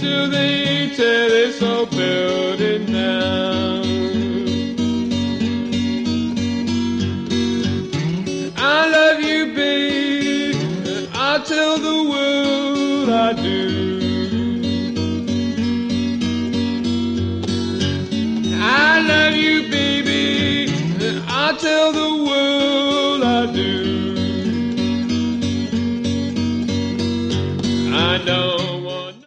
till they tear this old building down. I love you, babe, and I tell the world I do. I love you, baby, and I tell the world I do.